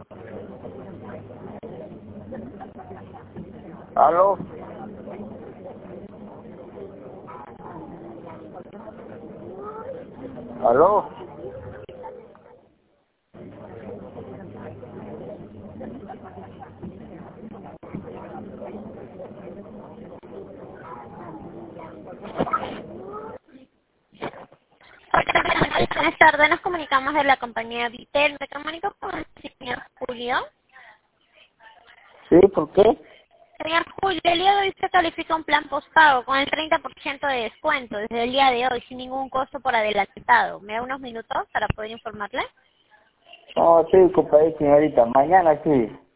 ¿Aló? ¿Aló? Buenas tardes, nos comunicamos de la compañía Vitel. Me comunico con el señor Julio. ¿Sí? ¿Por qué? Señor Julio, el día de hoy se califica un plan postpago con el 30% de descuento desde el día de hoy sin ningún costo por adelantado. ¿Me da unos minutos para poder informarle? No, sí, compadre, señorita. Mañana sí.